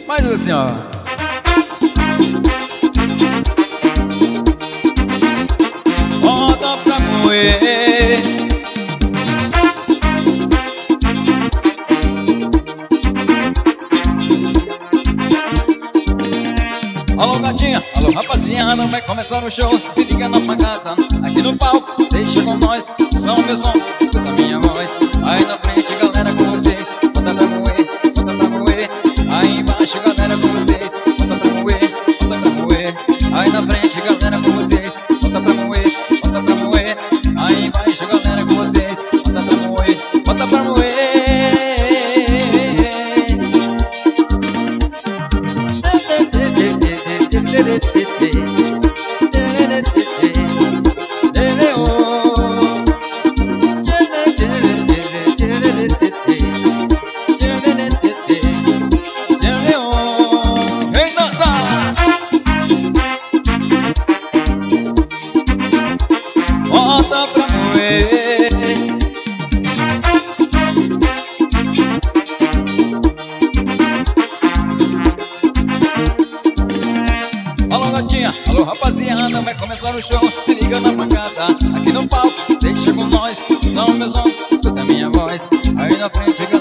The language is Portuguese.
Faz assim, ó. Bota pra moer. Alô gatinha, alô rapaziada, vai começar o show. Se liga na pancada, aqui no palco, deixa com nós. Som meu som, escuta minha voz. Aí na frente galera com vocês, bota pra moer, bota pra moer. Aí embaixo galera com vocês, bota pra moer, bota pra moer. Aí na frente galera com vocês, bota pra moer, bota pra moer. Aí embaixo galera com vocês, bota pra moer, bota pra moer. Vem dançar! Bota pra moer. Alô gatinha, alô rapaziada, vai começar o show. Se liga na pancada, aqui no palco, deixa com nós. Som meu som, escuta minha voz. Aí na frente